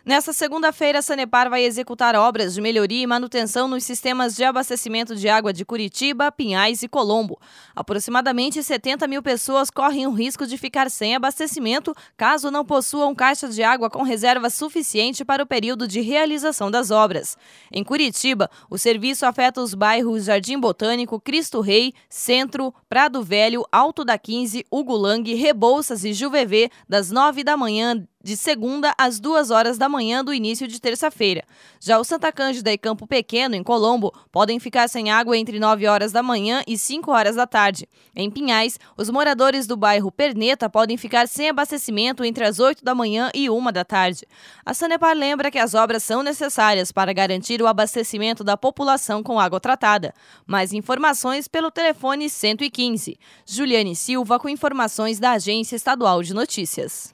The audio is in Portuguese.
Nesta segunda-feira, a Sanepar vai executar obras de melhoria e manutenção nos sistemas de abastecimento de água de Curitiba, Pinhais e Colombo. Aproximadamente 70 mil pessoas correm o risco de ficar sem abastecimento caso não possuam caixa de água com reserva suficiente para o período de realização das obras. Em Curitiba, o serviço afeta os bairros Jardim Botânico, Cristo Rei, Centro, Prado Velho, Alto da 15, Ugulang, Rebouças e Juvevê, das 9 da manhã de segunda às 2 horas da manhã do início de terça-feira. Já o Santa Cândida e Campo Pequeno, em Colombo, podem ficar sem água entre 9 horas da manhã e 5 horas da tarde. Em Pinhais, os moradores do bairro Perneta podem ficar sem abastecimento entre as 8 da manhã e 1 da tarde. A Sanepar lembra que as obras são necessárias para garantir o abastecimento da população com água tratada. Mais informações pelo telefone 115. Juliane Silva com informações da Agência Estadual de Notícias.